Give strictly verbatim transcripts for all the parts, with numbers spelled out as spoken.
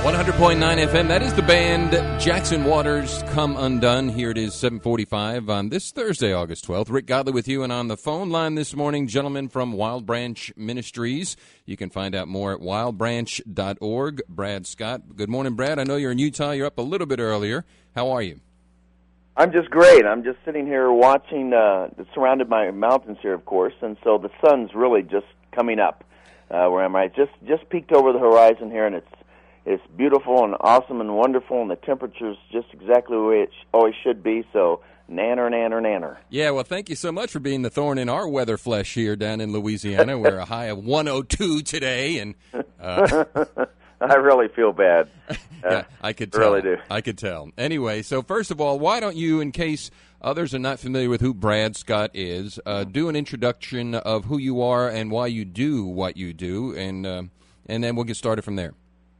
one hundred point nine F M, that is the band Jackson Waters, Come Undone. Here it is, seven forty-five on this Thursday, August twelfth. Rick Godley with you, and on the phone line this morning, gentlemen from Wild Branch Ministries. You can find out more at wild branch dot org. Brad Scott. Good morning, Brad. I know you're in Utah. You're up a little bit earlier. How are you? I'm just great. I'm just sitting here watching, uh, surrounded by mountains here, of course, and so the sun's really just coming up uh, where I'm at. Just, just peeked over the horizon here, and it's It's beautiful and awesome and wonderful, and the temperature's just exactly the way it sh- always should be, so nanner, nanner, nanner. Yeah, well, thank you so much for being the thorn in our weather flesh here down in Louisiana. We're a high of one oh two today, and... Uh, I really feel bad. Uh, yeah, I could tell. really do. I could tell. Anyway, so first of all, why don't you, in case others are not familiar with who Brad Scott is, uh, do an introduction of who you are and why you do what you do, and uh, and then we'll get started from there.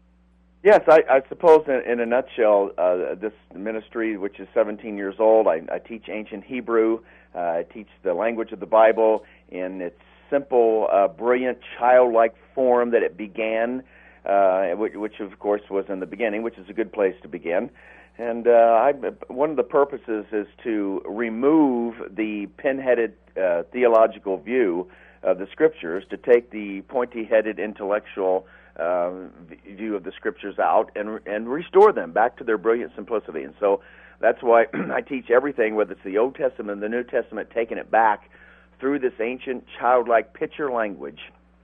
Yes, I, I suppose in, in a nutshell, uh, this ministry, which is seventeen years old, I, I teach ancient Hebrew. Uh, I teach the language of the Bible in its simple, uh, brilliant, childlike form that it began, uh, which, which of course was in the beginning, which is a good place to begin. And uh, I, one of the purposes is to remove the pin-headed uh, theological view of the Scriptures, to take the pointy-headed intellectual Uh, view of the Scriptures out and and restore them back to their brilliant simplicity. And so that's why I teach everything, whether it's the Old Testament and the New Testament, taking it back through this ancient childlike picture language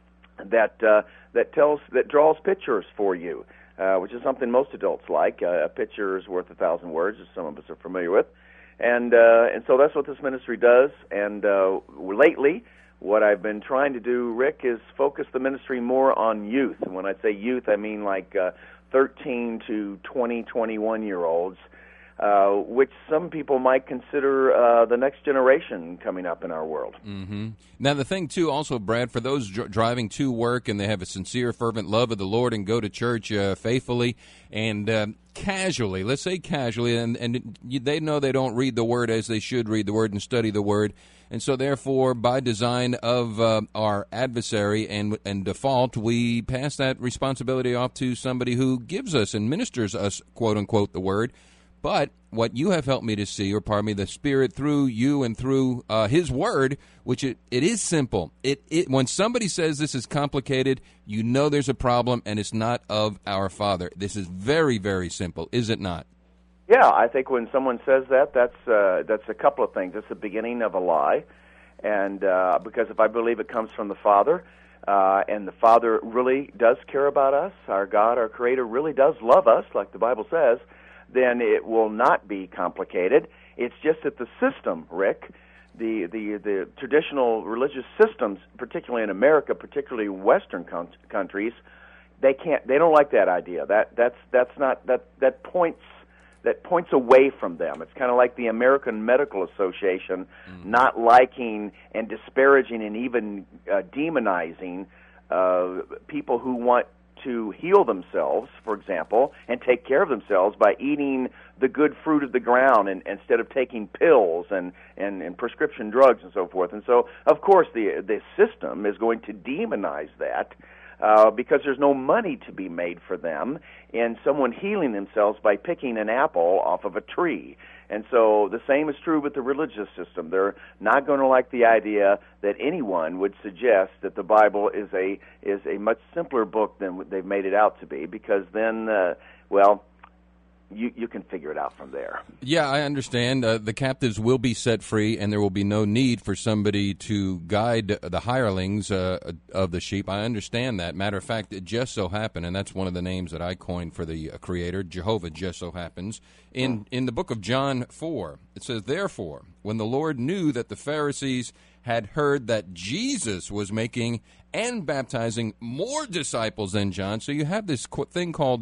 that uh, that tells that draws pictures for you, uh, which is something most adults like. Uh, a picture is worth a thousand words, as some of us are familiar with, and uh, and so that's what this ministry does. And uh, lately, what I've been trying to do, Rick, is focus the ministry more on youth. And when I say youth, I mean like uh, thirteen to twenty, twenty-one-year-olds, uh, which some people might consider uh, the next generation coming up in our world. Mm-hmm. Now, the thing, too, also, Brad, for those dr- driving to work and they have a sincere, fervent love of the Lord and go to church uh, faithfully and uh, casually, let's say casually, and, and they know they don't read the Word as they should read the Word and study the Word. And so, therefore, by design of uh, our adversary and and default, we pass that responsibility off to somebody who gives us and ministers us, quote unquote, the Word. But what you have helped me to see, or pardon me, the Spirit through you and through uh, His Word, which it, it is simple. It it when somebody says this is complicated, you know there's a problem, and it's not of our Father. This is very, very simple, is it not? Yeah, I think when someone says that, that's uh, that's a couple of things. It's the beginning of a lie, and uh, because if I believe it comes from the Father, uh, and the Father really does care about us, our God, our Creator, really does love us, like the Bible says, then it will not be complicated. It's just that the system, Rick, the the, the traditional religious systems, particularly in America, particularly Western con- countries, they can't. They don't like that idea. That that's that's not that that points. that points away from them. It's kind of like the American Medical Association mm-hmm. not liking and disparaging and even uh, demonizing uh, people who want to heal themselves, for example, and take care of themselves by eating the good fruit of the ground and, instead of taking pills and, and, and prescription drugs and so forth. And so, of course, the the system is going to demonize that, Uh, because there's no money to be made for them in someone healing themselves by picking an apple off of a tree. And so the same is true with the religious system. They're not going to like the idea that anyone would suggest that the Bible is a is a much simpler book than they've made it out to be, because then, uh, well, You, you can figure it out from there. Yeah, I understand. Uh, the captives will be set free, and there will be no need for somebody to guide the hirelings uh, of the sheep. I understand that. Matter of fact, it just so happened, and that's one of the names that I coined for the uh, Creator, Jehovah just so happens. In, hmm. in the book of John four, it says, "Therefore, when the Lord knew that the Pharisees had heard that Jesus was making and baptizing more disciples than John," so you have this thing called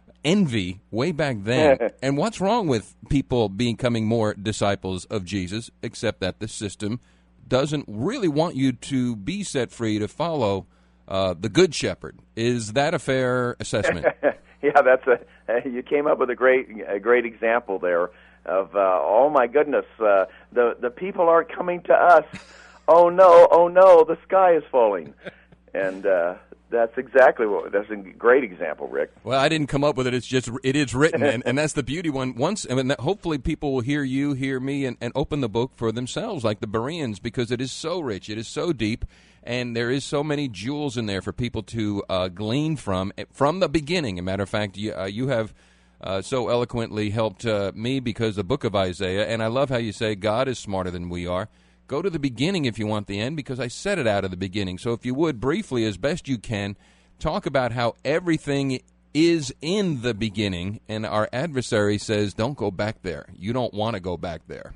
envy way back then. And what's wrong with people becoming more disciples of Jesus, except that the system doesn't really want you to be set free to follow uh, the Good Shepherd. Is that a fair assessment? Yeah, that's a. You came up with a great, a great example there of. Uh, oh my goodness, uh, the the people aren't coming to us. Oh no, oh no, the sky is falling, and uh, That's exactly what. That's a great example, Rick. Well, I didn't come up with it. It's just it is written, and, and that's the beauty. One once, I mean, hopefully, people will hear you, hear me, and, and open the book for themselves, like the Bereans, because it is so rich, it is so deep, and there is so many jewels in there for people to uh, glean from from the beginning. As a matter of fact, you, uh, you have uh, so eloquently helped uh, me because the book of Isaiah, and I love how you say God is smarter than we are. Go to the beginning if you want the end, because I said it out of the beginning. So if you would, briefly, as best you can, talk about how everything is in the beginning, and our adversary says, don't go back there. You don't want to go back there.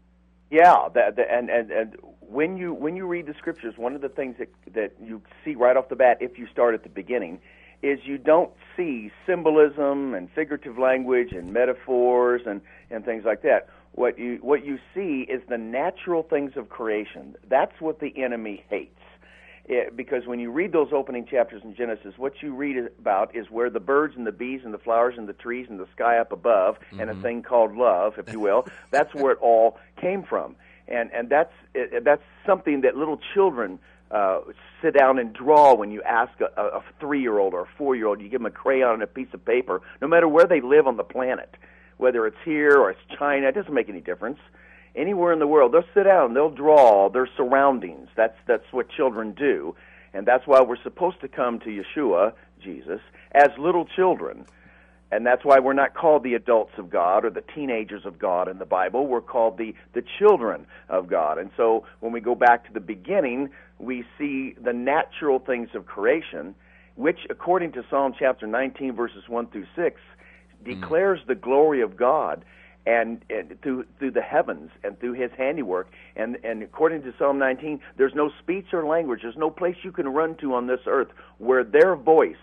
Yeah, that, that, and, and, and when you when you read the Scriptures, one of the things that, that you see right off the bat, if you start at the beginning, is you don't see symbolism and figurative language and metaphors and, and things like that. What you what you see is the natural things of creation. That's what the enemy hates. It, because when you read those opening chapters in Genesis, what you read about is where the birds and the bees and the flowers and the trees and the sky up above, mm-hmm. and a thing called love, if you will, that's where it all came from. And and that's it, that's something that little children uh, sit down and draw when you ask a, a three-year-old or a four-year-old. You give them a crayon and a piece of paper, no matter where they live on the planet. Whether it's here or it's China, it doesn't make any difference. Anywhere in the world, they'll sit down, they'll draw their surroundings. That's that's what children do, and that's why we're supposed to come to Yeshua, Jesus, as little children, and that's why we're not called the adults of God or the teenagers of God in the Bible. We're called the, the children of God, and so when we go back to the beginning, we see the natural things of creation, which, according to Psalm chapter nineteen, verses one through six, declares the glory of God and, and through through the heavens and through his handiwork. And, and according to Psalm nineteen, there's no speech or language. There's no place you can run to on this earth where their voice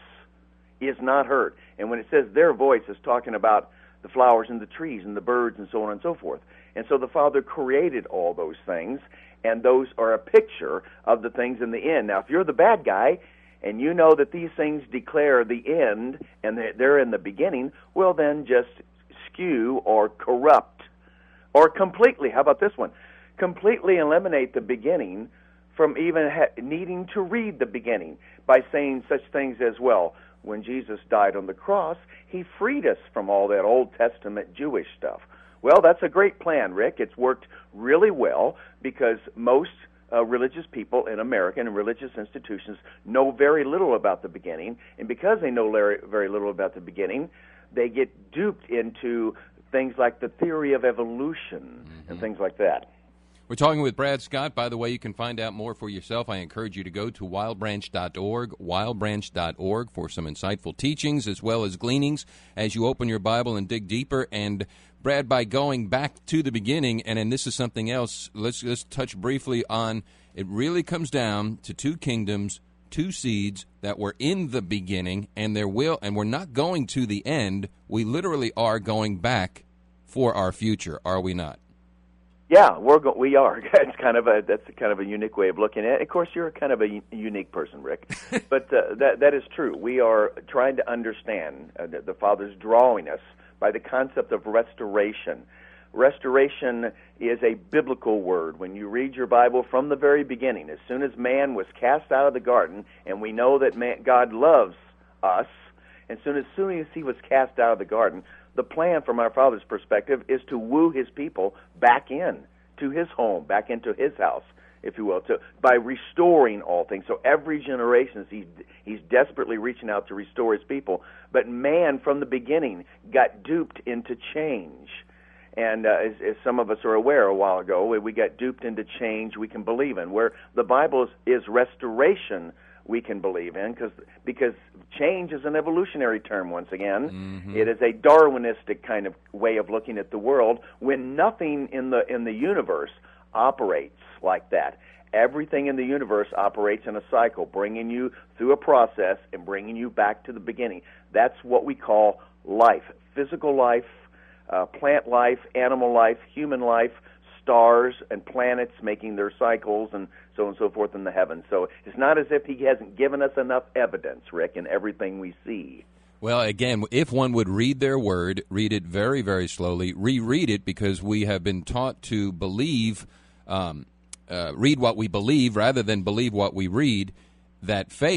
is not heard. And when it says their voice, it's talking about the flowers and the trees and the birds and so on and so forth. And so the Father created all those things, and those are a picture of the things in the end. Now, if you're the bad guy, and you know that these things declare the end, and they're in the beginning, well, then just skew or corrupt, or completely, how about this one? Completely eliminate the beginning from even ha- needing to read the beginning by saying such things as, well, when Jesus died on the cross, he freed us from all that Old Testament Jewish stuff. Well, that's a great plan, Rick. It's worked really well because most Uh, religious people in America and religious institutions know very little about the beginning, and because they know very little about the beginning, they get duped into things like the theory of evolution mm-hmm. and things like that. We're talking with Brad Scott. By the way, you can find out more for yourself. I encourage you to go to wild branch dot org, wild branch dot org, for some insightful teachings as well as gleanings as you open your Bible and dig deeper. And Brad, by going back to the beginning, and, and this is something else, let's just touch briefly on, it really comes down to two kingdoms, two seeds that were in the beginning, and there will, and we're not going to the end. We literally are going back for our future, are we not? Yeah, we're go- we are. It's kind of a that's kind of a unique way of looking at it. Of course, you're kind of a u- unique person, Rick, but uh, that that is true. We are trying to understand uh, that the Father's drawing us by the concept of restoration. Restoration is a biblical word. When you read your Bible from the very beginning, as soon as man was cast out of the garden, and we know that man, God loves us, and soon as soon as he was cast out of the garden, the plan from our Father's perspective is to woo his people back in to his home, back into his house, if you will, to, by restoring all things. So every generation, he's, he's desperately reaching out to restore his people. But man, from the beginning, got duped into change. And uh, as, as some of us are aware a while ago, we got duped into change we can believe in, where the Bible is, is restoration we can believe in, cause, because change is an evolutionary term once again. Mm-hmm. It is a Darwinistic kind of way of looking at the world when nothing in the in the universe operates like that. Everything in the universe operates in a cycle, bringing you through a process and bringing you back to the beginning. That's what we call life, physical life, uh, plant life, animal life, human life, stars and planets making their cycles and so on and so forth in the heavens. So it's not as if he hasn't given us enough evidence, Rick, in everything we see. Well, again, if one would read their word, read it very, very slowly, reread it, because we have been taught to believe, um, uh, read what we believe rather than believe what we read, that faith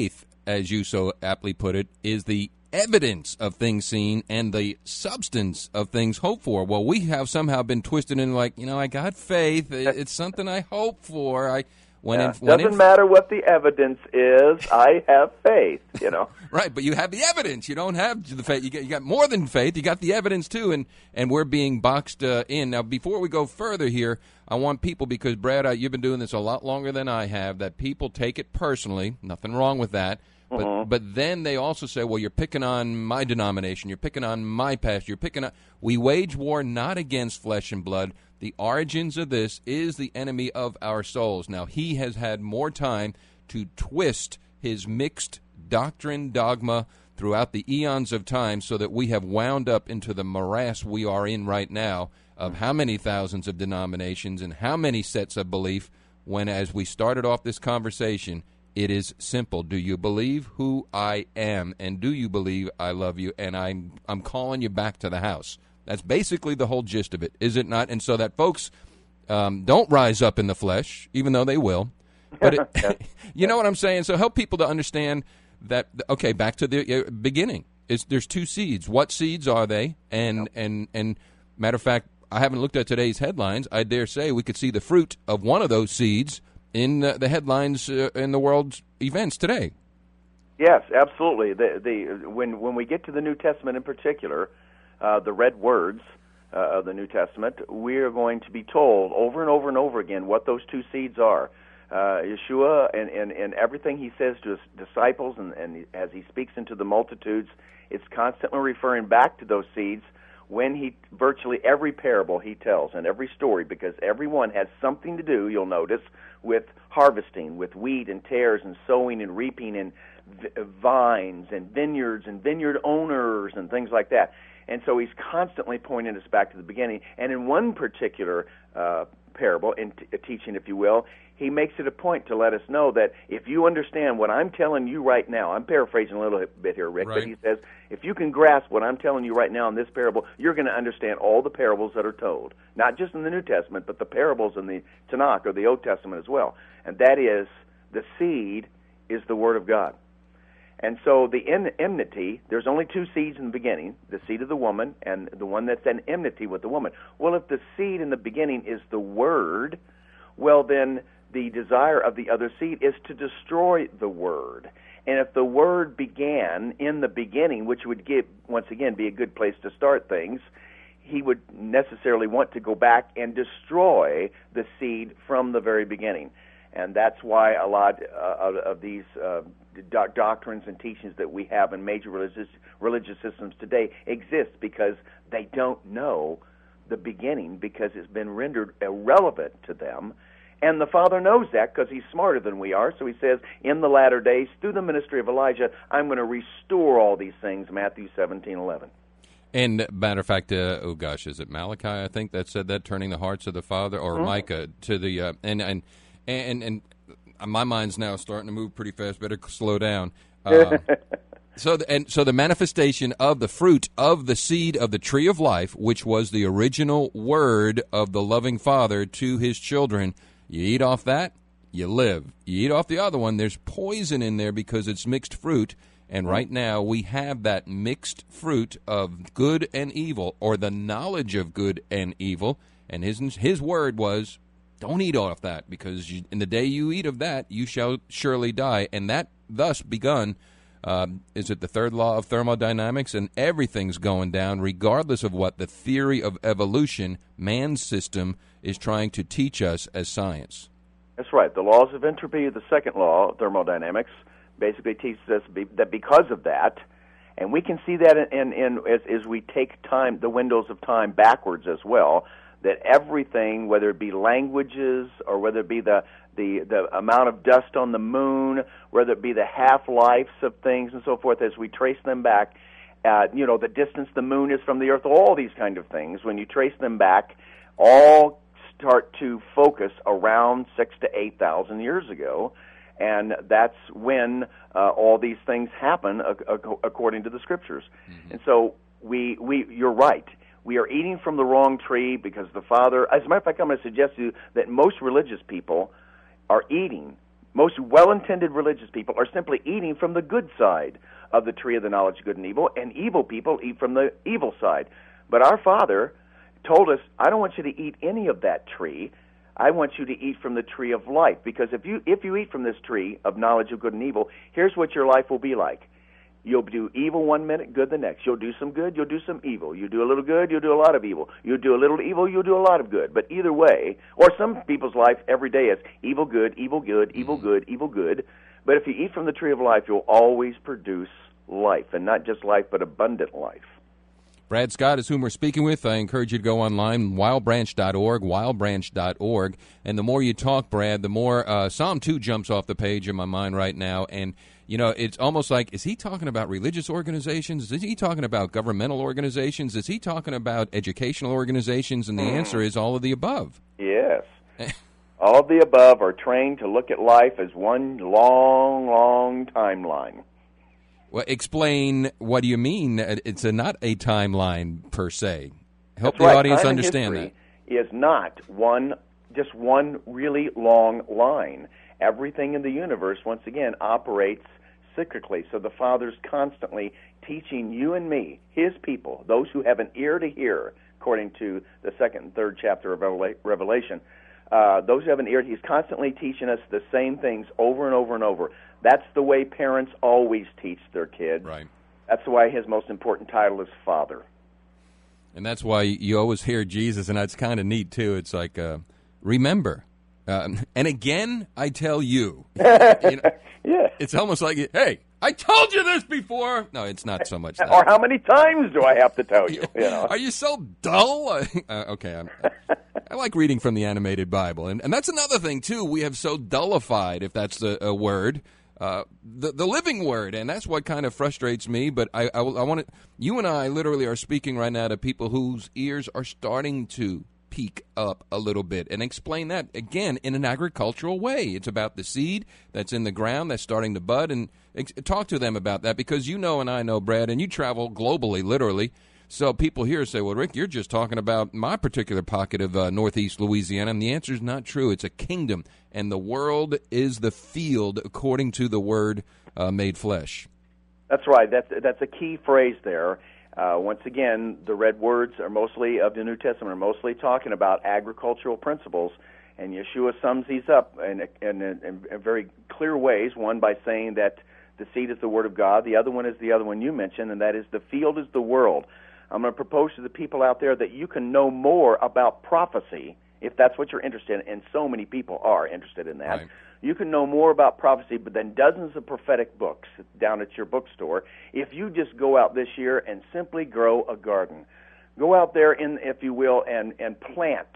as you so aptly put it, is the evidence of things seen and the substance of things hoped for. Well, we have somehow been twisted in like, you know, I got faith. It's something I hope for. I when yeah. in, when doesn't in, matter what the evidence is. I have faith. You know, right? But you have the evidence. You don't have the faith. You got, you got more than faith. You got the evidence too, and and we're being boxed uh, in. Now, before we go further here, I want people, because Brad, I, you've been doing this a lot longer than I have, that people take it personally. Nothing wrong with that. But mm-hmm. but then they also say, well, you're picking on my denomination. You're picking on my past. You're picking on. We wage war not against flesh and blood. The origins of this is the enemy of our souls. Now, he has had more time to twist his mixed doctrine, dogma, throughout the eons of time, so that we have wound up into the morass we are in right now of how many thousands of denominations and how many sets of belief, when, as we started off this conversation, it is simple. Do you believe who I am, and do you believe I love you, and I'm, I'm calling you back to the house? That's basically the whole gist of it, is it not? And so that folks um, don't rise up in the flesh, even though they will. But it, you know what I'm saying? So help people to understand that, okay, back to the uh, beginning. It's, there's two seeds. What seeds are they? And, and, and matter of fact, I haven't looked at today's headlines. I dare say we could see the fruit of one of those seeds in uh, the headlines uh, in the world's events today. Yes, absolutely. The, the, when, when we get to the New Testament in particular, uh, the red words uh, of the New Testament, we are going to be told over and over and over again what those two seeds are. Uh, Yeshua and, and, and everything he says to his disciples, and, and as he speaks into the multitudes, it's constantly referring back to those seeds when he, virtually every parable he tells and every story, because every one has something to do, you'll notice, with harvesting, with wheat and tares and sowing and reaping and v- vines and vineyards and vineyard owners and things like that. And so he's constantly pointing us back to the beginning. And in one particular uh, parable, in t- a teaching, if you will, he makes it a point to let us know that if you understand what I'm telling you right now, I'm paraphrasing a little bit here, Rick, right. but he says, if you can grasp what I'm telling you right now in this parable, you're going to understand all the parables that are told, not just in the New Testament, but the parables in the Tanakh or the Old Testament as well. And that is, the seed is the Word of God. And so the en- enmity, there's only two seeds in the beginning, the seed of the woman and the one that's in enmity with the woman. Well, if the seed in the beginning is the Word, well then the desire of the other seed is to destroy the Word. And if the Word began in the beginning, which would give, once again, be a good place to start things, he would necessarily want to go back and destroy the seed from the very beginning. And that's why a lot uh, of, of these uh, do- doctrines and teachings that we have in major religious religious systems today exist, because they don't know the beginning, because it's been rendered irrelevant to them. And the Father knows that, because he's smarter than we are. So he says, in the latter days, through the ministry of Elijah, I'm going to restore all these things, Matthew seventeen eleven. And matter of fact, uh, oh gosh, is it Malachi, I think, that said that, turning the hearts of the Father, or mm-hmm. Micah, to the, uh, and, and, and, and my mind's now starting to move pretty fast, better slow down. Uh, so, the, and so the manifestation of the fruit of the seed of the tree of life, which was the original word of the loving Father to his children, you eat off that, you live. You eat off the other one, there's poison in there because it's mixed fruit. And right now we have that mixed fruit of good and evil, or the knowledge of good and evil. And his his word was, don't eat off that, because you, in the day you eat of that, you shall surely die. And that thus begun, um, is it the third law of thermodynamics? And everything's going down, regardless of what the theory of evolution, man's system, is trying to teach us as science. That's right. The laws of entropy, the second law of thermodynamics, basically teaches us be, that because of that, and we can see that in, in, in as, as we take time, the windows of time backwards as well, that everything, whether it be languages or whether it be the, the, the amount of dust on the moon, whether it be the half-lives of things and so forth, as we trace them back, uh, you know, the distance the moon is from the earth, all these kind of things, when you trace them back, all start to focus around six to eight thousand years ago, and that's when uh, all these things happen uh, according to the Scriptures. Mm-hmm. And so we, we, you're right. We are eating from the wrong tree, because the Father, as a matter of fact, I'm going to suggest to you that most religious people are eating Most well-intended religious people are simply eating from the good side of the tree of the knowledge of good and evil, and evil people eat from the evil side. But our Father told us, I don't want you to eat any of that tree. I want you to eat from the tree of life, because if you if you eat from this tree of knowledge of good and evil, here's what your life will be like. You'll do evil one minute, good the next. You'll do some good, you'll do some evil. You do a little good, you'll do a lot of evil. You do a little evil, you'll do a lot of good. But either way, or some people's life every day is evil, good, evil, good, evil, good, evil, good. But if you eat from the tree of life, you'll always produce life, and not just life, but abundant life. Brad Scott is whom we're speaking with. I encourage you to go online, wild branch dot org, wild branch dot org. And the more you talk, Brad, the more uh, Psalm two jumps off the page in my mind right now. And, you know, it's almost like, is he talking about religious organizations? Is he talking about governmental organizations? Is he talking about educational organizations? And the mm. answer is all of the above. Yes. All of the above are trained to look at life as one long, long timeline. Well, explain, what do you mean? It's a, not a timeline per se. Help That's the right. audience Time understand that. Is not one, just one really long line. Everything in the universe, once again, operates cyclically. So the Father's constantly teaching you and me, His people, those who have an ear to hear, according to the second and third chapter of Revelation. Uh, those who have an ear, He's constantly teaching us the same things over and over and over. That's the way parents always teach their kids. Right. That's why His most important title is Father. And that's why you always hear Jesus, and that's kind of neat, too. It's like, uh, remember. Um, and again, I tell you. you know, yeah. It's almost like, hey, I told you this before. No, it's not so much that. Or how many times do I have to tell you? you know? Are you so dull? uh, okay, I'm, I like reading from the animated Bible. And, and that's another thing, too. We have so dullified, if that's a, a word, uh, the, the living word. And that's what kind of frustrates me. But I, I, I want to, you and I literally are speaking right now to people whose ears are starting to peak up a little bit, and explain that, again, in an agricultural way. It's about the seed that's in the ground that's starting to bud, and ex- talk to them about that, because you know and I know, Brad, and you travel globally, literally, so people here say, well, Rick, you're just talking about my particular pocket of uh, northeast Louisiana, and the answer is not true. It's a kingdom, and the world is the field according to the Word uh, made flesh. That's right. That's, that's a key phrase there. Uh, once again, the red words are mostly of the New Testament are mostly talking about agricultural principles, and Yeshua sums these up in, in, in, in very clear ways. One by saying that the seed is the Word of God. The other one is the other one you mentioned, and that is the field is the world. I'm going to propose to the people out there that you can know more about prophecy, if that's what you're interested in, and so many people are interested in that. Right. You can know more about prophecy, but then dozens of prophetic books down at your bookstore if you just go out this year and simply grow a garden. Go out there, in, if you will, and, and plant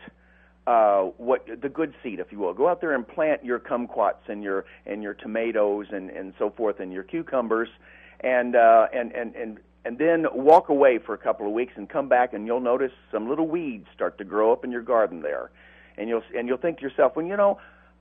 uh, what the good seed, if you will. Go out there and plant your kumquats and your and your tomatoes and, and so forth and your cucumbers, and uh, and and and and then walk away for a couple of weeks and come back, and you'll notice some little weeds start to grow up in your garden there, and you'll and you'll think to yourself, well, you know,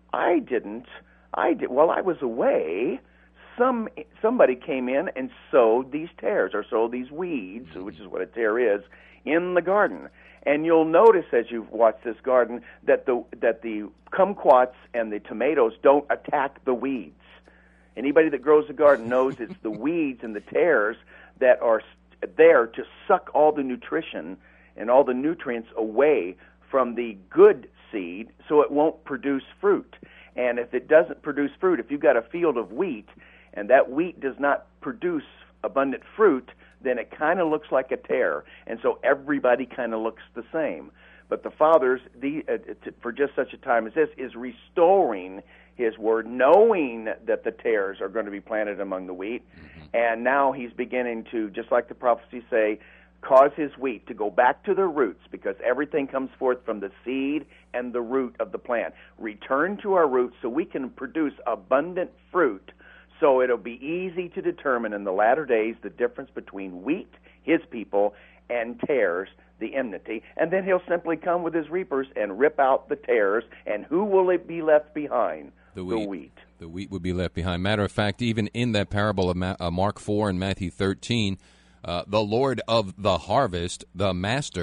I didn't. I did. While I was away, some somebody came in and sowed these tares or sowed these weeds, which is what a tare is, in the garden. And you'll notice as you watch this garden that the that the kumquats and the tomatoes don't attack the weeds. Anybody that grows a garden knows it's the weeds and the tares that are there to suck all the nutrition and all the nutrients away from the good seed, so it won't produce fruit. And if it doesn't produce fruit, if you've got a field of wheat and that wheat does not produce abundant fruit, then it kind of looks like a tare. And so everybody kind of looks the same. But the Father's, the, uh, t- for just such a time as this, is restoring His Word, knowing that the tares are going to be planted among the wheat. Mm-hmm. And now He's beginning to, just like the prophecies say, cause His wheat to go back to the roots, because everything comes forth from the seed and the root of the plant. Return to our roots so we can produce abundant fruit, so it'll be easy to determine in the latter days the difference between wheat, His people, and tares, the enmity. And then He'll simply come with His reapers and rip out the tares, and who will it be left behind? The wheat. The wheat. The wheat would be left behind. Matter of fact, even in that parable of Ma- uh, Mark four and Matthew thirteen, Uh, the Lord of the harvest, the master,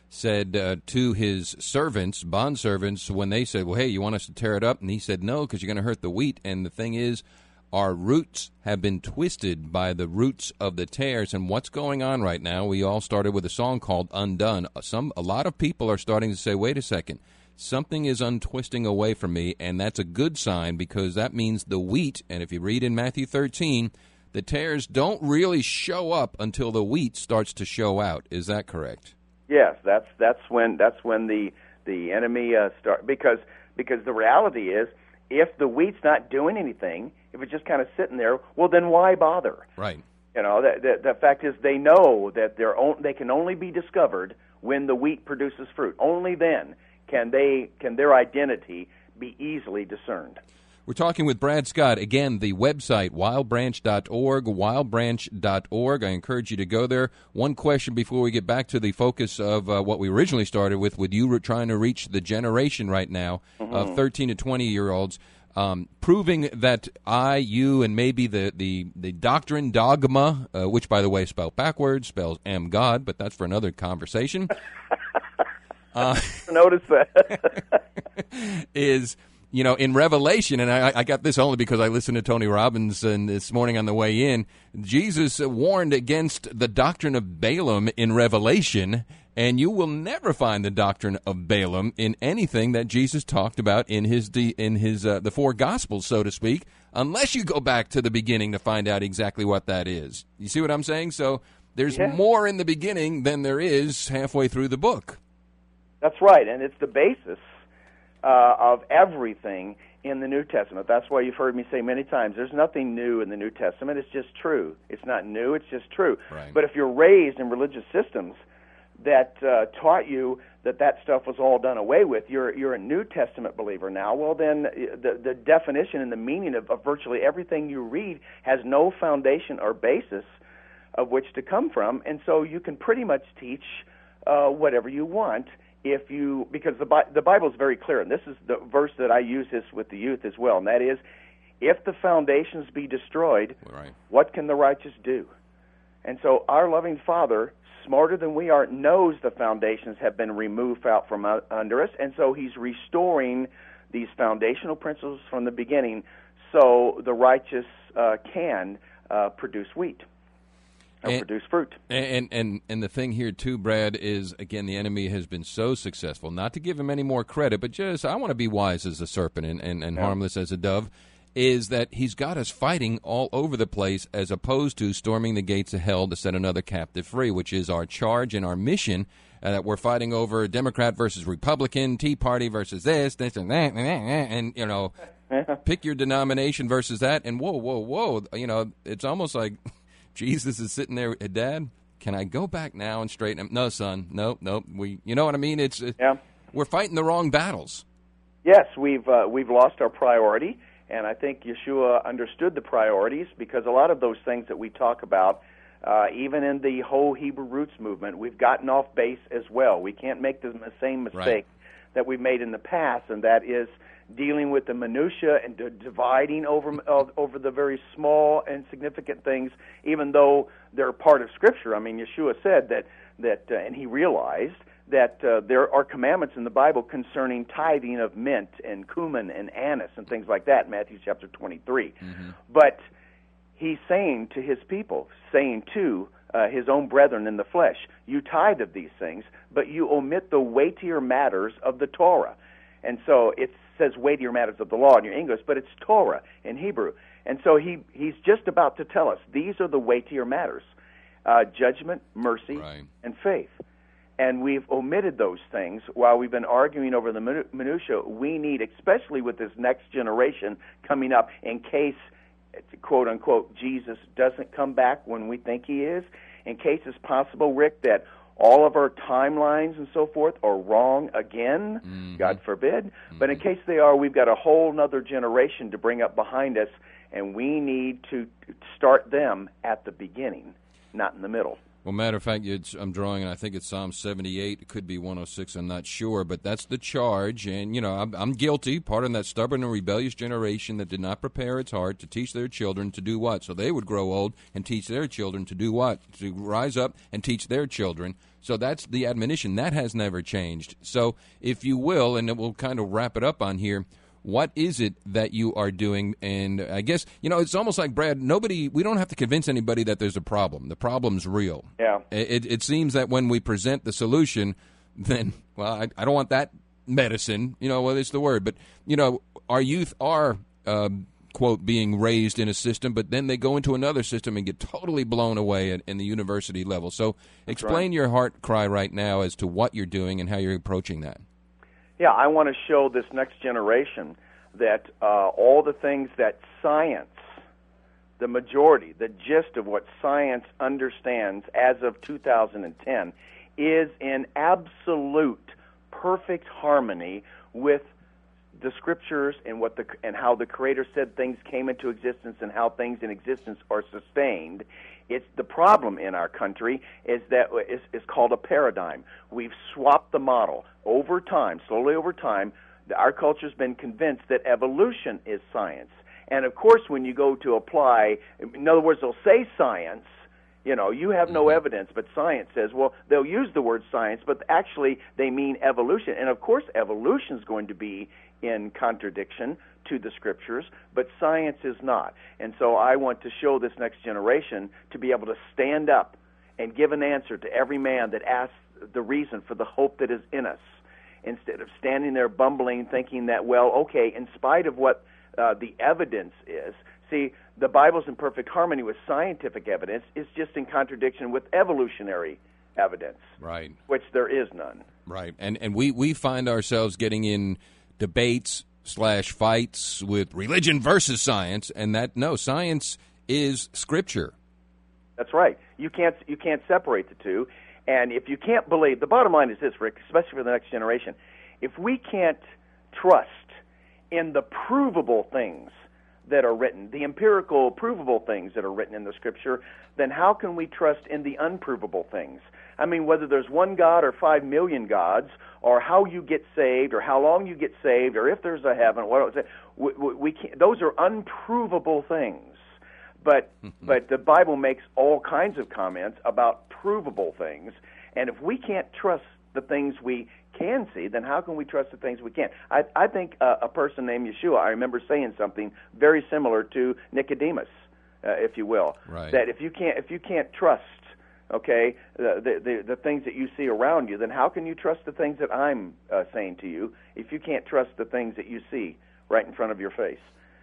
said uh, to his servants, bondservants, when they said, well, hey, you want us to tear it up? And he said, no, because you're going to hurt the wheat. And the thing is, our roots have been twisted by the roots of the tares. And what's going on right now, we all started with a song called Undone. Some A lot of people are starting to say, wait a second, something is untwisting away from me, and that's a good sign because that means the wheat, and if you read in Matthew thirteen, the tares don't really show up until the wheat starts to show out. Is that correct? Yes, that's that's when that's when the the enemy uh, start because because the reality is if the wheat's not doing anything, if it's just kind of sitting there, well then why bother? Right. You know, the, the, the fact is they know that they're on, they can only be discovered when the wheat produces fruit. Only then can they can their identity be easily discerned. We're talking with Brad Scott. Again, the website, wild branch dot org, wild branch dot org. I encourage you to go there. One question before we get back to the focus of uh, what we originally started with, with you trying to reach the generation right now mm-hmm. of thirteen to twenty-year-olds, um, proving that I, you, and maybe the, the, the doctrine, dogma, uh, which, by the way, spelled backwards, spells am God, but that's for another conversation. uh, Notice that. is... You know, in Revelation, and I, I got this only because I listened to Tony Robbins and this morning on the way in, Jesus warned against the doctrine of Balaam in Revelation, and you will never find the doctrine of Balaam in anything that Jesus talked about in his in his uh, the four Gospels, so to speak, unless you go back to the beginning to find out exactly what that is. You see what I'm saying? So there's yeah. more in the beginning than there is halfway through the book. That's right, and it's the basis Uh, of everything in the New Testament. That's why you've heard me say many times, there's nothing new in the New Testament. It's just true. It's not new. It's just true. Right. But if you're raised in religious systems that uh, taught you that that stuff was all done away with, you're you're a New Testament believer now. Well, then the the definition and the meaning of, of virtually everything you read has no foundation or basis of which to come from, and so you can pretty much teach uh, whatever you want. If you, because the the Bible is very clear, and this is the verse that I use this with the youth as well, and that is, if the foundations be destroyed, right. what can the righteous do? And so our loving Father, smarter than we are, knows the foundations have been removed out from under us, and so He's restoring these foundational principles from the beginning, so the righteous uh, can uh, produce wheat. And, produce fruit. And, and and the thing here, too, Brad, is, again, the enemy has been so successful. Not to give him any more credit, but just, I want to be wise as a serpent and, and, and yeah. harmless as a dove, is that he's got us fighting all over the place as opposed to storming the gates of hell to set another captive free, which is our charge and our mission, uh, that we're fighting over Democrat versus Republican, Tea Party versus this, this, and that, and, you know, pick your denomination versus that, and whoa, whoa, whoa, you know, it's almost like... Jesus is sitting there, Dad, can I go back now and straighten him? No, son, no, no. We, you know what I mean? It's yeah. We're fighting the wrong battles. Yes, we've uh, we've lost our priority, and I think Yeshua understood the priorities because a lot of those things that we talk about, uh, even in the whole Hebrew roots movement, we've gotten off base as well. We can't make the same mistake right. that we've made in the past, and that is dealing with the minutia and d- dividing over uh, over the very small and significant things, even though they're part of Scripture. I mean, Yeshua said that that, uh, and he realized that uh, there are commandments in the Bible concerning tithing of mint and cumin and anise and things like that. Matthew chapter twenty-three, mm-hmm. But he's saying to his people, saying to uh, his own brethren in the flesh, you tithe of these things, but you omit the weightier matters of the Torah. And so it says weightier matters of the law in your English, but it's Torah in Hebrew. And so he, he's just about to tell us these are the weightier matters, uh, judgment, mercy, right. and faith. And we've omitted those things while we've been arguing over the minutia. We need, especially with this next generation coming up, in case, quote unquote, Jesus doesn't come back when we think he is, in case it's possible, Rick, that all of our timelines and so forth are wrong again, mm-hmm. God forbid. Mm-hmm. But in case they are, we've got a whole other generation to bring up behind us, and we need to start them at the beginning, not in the middle. Well, matter of fact, it's, I'm drawing, and I think it's Psalm seventy-eight. It could be one oh six. I'm not sure, but that's the charge. And, you know, I'm, I'm guilty, part of that stubborn and rebellious generation that did not prepare its heart to teach their children to do what? So they would grow old and teach their children to do what? To rise up and teach their children. So that's the admonition. That has never changed. So if you will, and we'll kind of wrap it up on here, what is it that you are doing? And I guess, you know, it's almost like, Brad, nobody, we don't have to convince anybody that there's a problem. The problem's real. Yeah. It, it seems that when we present the solution, then, well, I, I don't want that medicine, you know, well, it's the word. But, you know, our youth are, uh, quote, being raised in a system, but then they go into another system and get totally blown away at, in the university level. So That's explain right. your heart cry right now as to what you're doing and how you're approaching that. Yeah, I want to show this next generation that uh, all the things that science, the majority, the gist of what science understands as of two thousand ten, is in absolute perfect harmony with the Scriptures and what the and how the Creator said things came into existence and how things in existence are sustained. It's the problem in our country is that it's, it's called a paradigm. We've swapped the model over time, slowly over time. Our culture's been convinced that evolution is science, and of course, when you go to apply, in other words, they'll say science. You know, you have no evidence, but science says, well, they'll use the word science, but actually they mean evolution. And of course, evolution is going to be in contradiction to the Scriptures, but science is not. And so I want to show this next generation to be able to stand up and give an answer to every man that asks the reason for the hope that is in us, instead of standing there bumbling, thinking that, well, okay, in spite of what uh, the evidence is, see, the Bible's in perfect harmony with scientific evidence. It's just in contradiction with evolutionary evidence, right? Which there is none. Right, and and we, we find ourselves getting in debates slash fights with religion versus science, and that no, science is Scripture. That's right. You can't you can't separate the two, and if you can't believe, the bottom line is this, Rick, especially for the next generation, if we can't trust in the provable things that are written, the empirical, provable things that are written in the Scripture, then how can we trust in the unprovable things? I mean, whether there's one God or five million gods, or how you get saved, or how long you get saved, or if there's a heaven, what we, we, we can't, those are unprovable things. But but the Bible makes all kinds of comments about provable things, and if we can't trust the things we can see, then how can we trust the things we can't? I, I think uh, a person named Yeshua, I remember saying something very similar to Nicodemus, uh, if you will, right. that if you can't if you can't trust, okay, the, the the the things that you see around you, then how can you trust the things that I'm uh, saying to you if you can't trust the things that you see right in front of your face?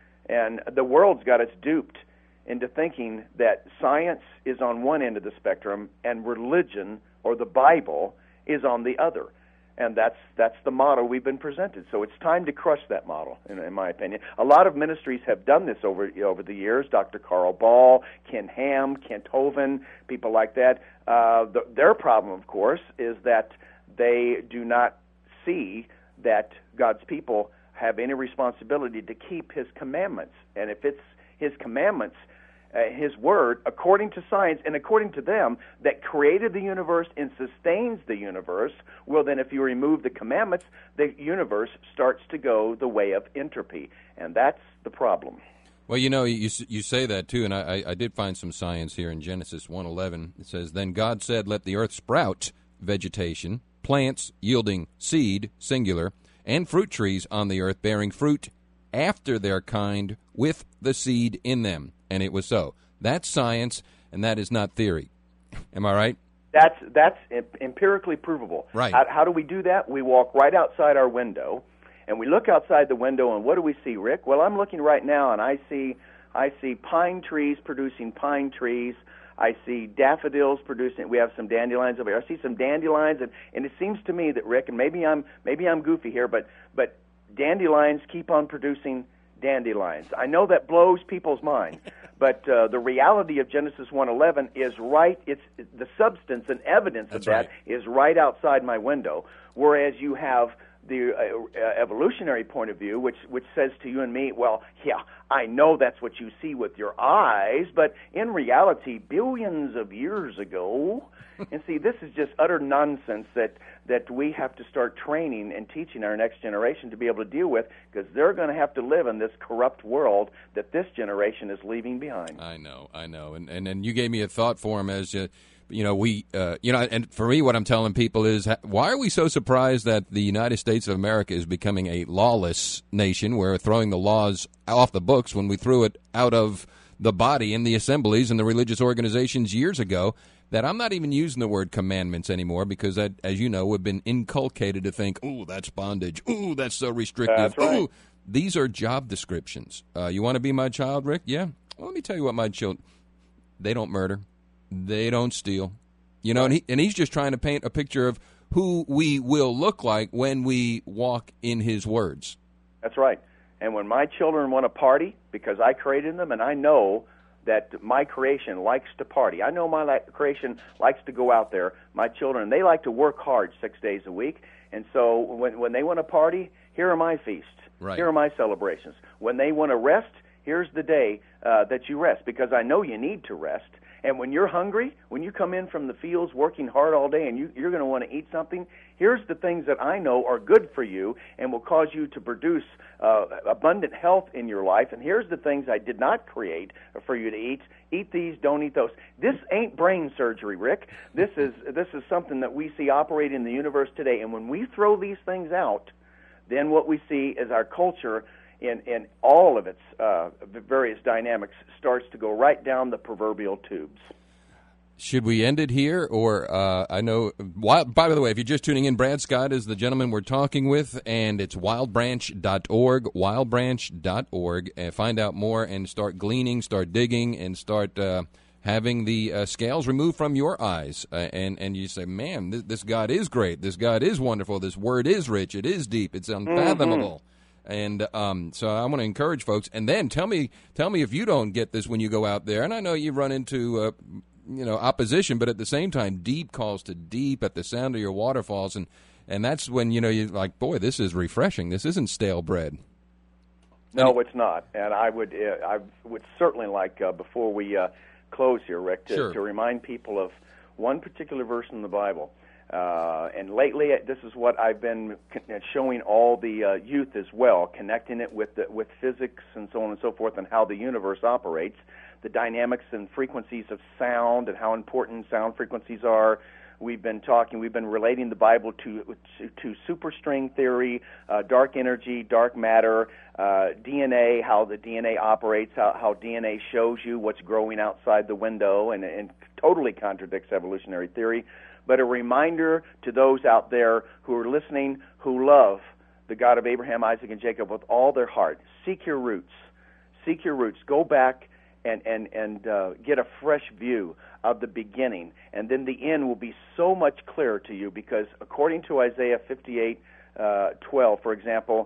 And the world's got us duped into thinking that science is on one end of the spectrum and religion or the Bible is on the other. And that's that's the model we've been presented. So it's time to crush that model, in, in my opinion. A lot of ministries have done this over over the years. Doctor Carl Ball, Ken Ham, Kent Hovind, people like that. Uh, the, their problem, of course, is that they do not see that God's people have any responsibility to keep His commandments. And if it's His commandments, Uh, his word, according to science and according to them, that created the universe and sustains the universe, well, then if you remove the commandments, the universe starts to go the way of entropy, and that's the problem. Well, you know, you you say that, too, and I, I did find some science here in Genesis one eleven. It says, "Then God said, let the earth sprout vegetation, plants yielding seed, singular, and fruit trees on the earth bearing fruit after their kind with the seed in them. And it was so." That's science, and that is not theory. Am I right? That's that's empirically provable. Right. How, how do we do that? We walk right outside our window, and we look outside the window, and what do we see, Rick? Well, I'm looking right now, and I see I see pine trees producing pine trees. I see daffodils producing. We have some dandelions over here. I see some dandelions, and, and it seems to me that, Rick, and maybe I'm maybe I'm goofy here, but but dandelions keep on producing dandelions. I know that blows people's mind, but uh, the reality of Genesis one eleven is right. It's the substance and evidence That's of that right. is right outside my window. Whereas you have the uh, evolutionary point of view, which which says to you and me, well, yeah, I know that's what you see with your eyes, but in reality, billions of years ago, and see, this is just utter nonsense that, that we have to start training and teaching our next generation to be able to deal with, because they're going to have to live in this corrupt world that this generation is leaving behind. I know, I know, and and, and you gave me a thought for him as you. You know, we, uh, you know, and for me, what I'm telling people is, why are we so surprised that the United States of America is becoming a lawless nation? We're throwing the laws off the books when we threw it out of the body in the assemblies and the religious organizations years ago. That I'm not even using the word commandments anymore because, that, as you know, we've been inculcated to think, ooh, that's bondage. Ooh, that's so restrictive. That's right. Ooh, these are job descriptions. Uh, you want to be my child, Rick? Yeah. Well, let me tell you what my children, they don't murder. They don't steal, you know, and, he, and he's just trying to paint a picture of who we will look like when we walk in his words. That's right. And when my children want to party, because I created them, and I know that my creation likes to party. I know my li- creation likes to go out there. My children, they like to work hard six days a week. And so when, when they want to party, here are my feasts. Right. Here are my celebrations. When they want to rest, here's the day uh, that you rest, because I know you need to rest. And when you're hungry, when you come in from the fields working hard all day and you, you're going to want to eat something, here's the things that I know are good for you and will cause you to produce uh, abundant health in your life. And here's the things I did not create for you to eat. Eat these, don't eat those. This ain't brain surgery, Rick. This is this is something that we see operate in the universe today. And when we throw these things out, then what we see is our culture in, in all of its uh, various dynamics starts to go right down the proverbial tubes. Should we end it here? Or uh, I know, wild, by the way, if you're just tuning in, Brad Scott is the gentleman we're talking with, and it's wild branch dot org, wild branch dot org, and find out more and start gleaning, start digging, and start uh, having the uh, scales removed from your eyes. Uh, and, and you say, man, this, this God is great. This God is wonderful. This word is rich. It is deep. It's unfathomable. Mm-hmm. And um, so I want to encourage folks. And then tell me, tell me if you don't get this when you go out there. And I know you run into, uh, you know, opposition, but at the same time, deep calls to deep at the sound of your waterfalls, and and that's when you know you're like, boy, this is refreshing. This isn't stale bread. No, it's not. And I would, uh, I would certainly like uh, before we uh, close here, Rick, to, sure. to remind people of one particular verse in the Bible. Uh, and lately, this is what I've been showing all the uh, youth as well, connecting it with the, with physics and so on and so forth, and how the universe operates, the dynamics and frequencies of sound, and how important sound frequencies are. We've been talking, we've been relating the Bible to to, to superstring theory, uh, dark energy, dark matter, uh, D N A, how the D N A operates, how, how D N A shows you what's growing outside the window, and, and totally contradicts evolutionary theory. But a reminder to those out there who are listening, who love the God of Abraham, Isaac, and Jacob with all their heart. Seek your roots. Seek your roots. Go back and, and, and uh, get a fresh view of the beginning. And then the end will be so much clearer to you, because according to Isaiah fifty-eight, twelve, for example,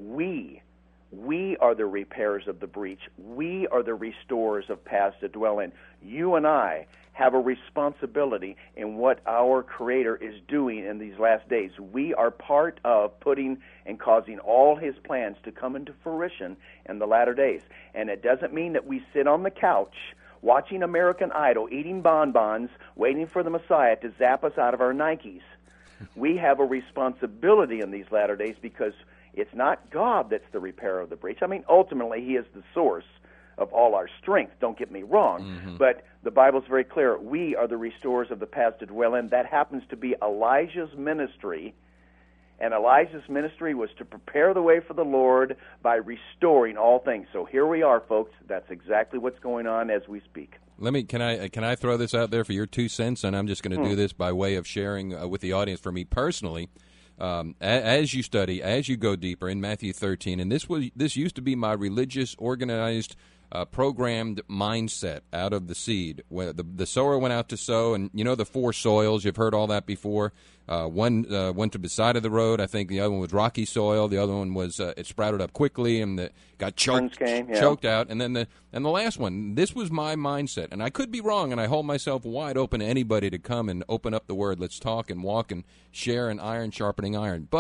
we, we are the repairers of the breach. We are the restorers of paths to dwell in. You and I have a responsibility in what our Creator is doing in these last days. We are part of putting and causing all His plans to come into fruition in the latter days. And it doesn't mean that we sit on the couch watching American Idol, eating bonbons, waiting for the Messiah to zap us out of our Nikes. We have a responsibility in these latter days, because it's not God that's the repairer of the breach. I mean, ultimately, He is the source of all our strength, don't get me wrong, mm-hmm. but the Bible's very clear. We are the restorers of the paths to dwell in. That happens to be Elijah's ministry, and Elijah's ministry was to prepare the way for the Lord by restoring all things. So here we are, folks. That's exactly what's going on as we speak. Let me can I can I throw this out there for your two cents, and I'm just going to hmm. do this by way of sharing uh, with the audience. For me personally, um, as, as you study, as you go deeper in Matthew thirteen, and this was this used to be my religious, organized, Uh, programmed mindset out of the seed. Where the, the sower went out to sow, and you know the four soils, you've heard all that before. Uh, one uh, went to the side of the road. I think the other one was rocky soil. The other one was uh, it sprouted up quickly and the, got choked, came, yeah. choked out. And then the and the last one, this was my mindset. And I could be wrong, and I hold myself wide open to anybody to come and open up the Word. Let's talk and walk and share, and iron sharpening iron. But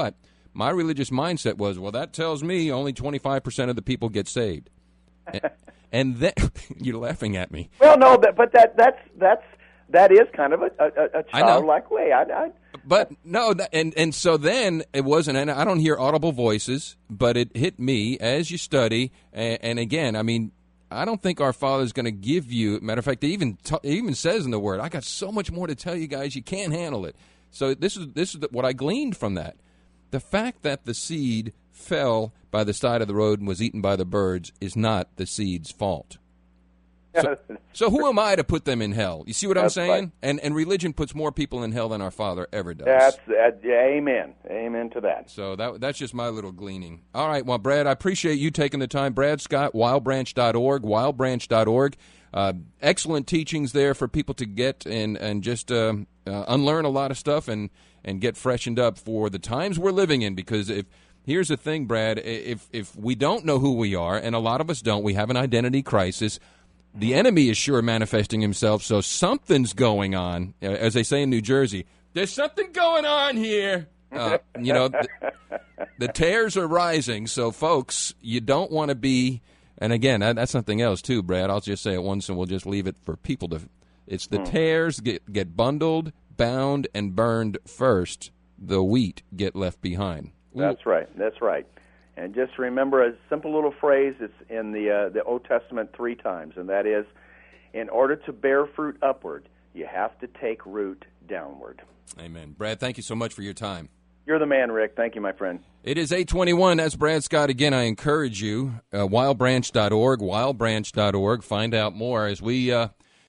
my religious mindset was, well, that tells me only twenty-five percent of the people get saved. and, and then you're laughing at me. Well, no, but, but that that's that's that is kind of a, a, a childlike way. I, I, but no, and and so then it wasn't. And I don't hear audible voices, but it hit me as you study. And, and again, I mean, I don't think our Father's going to give you. Matter of fact, it even t- it even says in the Word, "I got so much more to tell you guys. You can't handle it." So this is this is what I gleaned from that. The fact that the seed fell by the side of the road and was eaten by the birds is not the seed's fault. So, so who am I to put them in hell? You see what That's I'm saying? Right. And and religion puts more people in hell than our Father ever does. That's that. Yeah, amen. Amen to that. So that that's just my little gleaning. All right, well, Brad, I appreciate you taking the time. Brad Scott, wild branch dot org, wild branch dot org. Uh, excellent teachings there for people to get and and just uh, uh, unlearn a lot of stuff and and get freshened up for the times we're living in. Because if here's the thing, Brad, if if we don't know who we are, and a lot of us don't, we have an identity crisis. The enemy is sure manifesting himself, so something's going on. As they say in New Jersey, there's something going on here. Uh, you know, the, the tares are rising. So, folks, you don't want to be. And again, that, that's something else too, Brad. I'll just say it once, and we'll just leave it for people to. It's the mm. tares get get bundled, bound, and burned first. The wheat get left behind. That's right. That's right. And just remember a simple little phrase. It's in the uh, the Old Testament three times, and that is, in order to bear fruit upward, you have to take root downward. Amen. Brad, thank you so much for your time. You're the man, Rick. Thank you, my friend. It is eight twenty-one. That's Brad Scott. Again, I encourage you, uh, wild branch dot org, wild branch dot org. Find out more as we uh,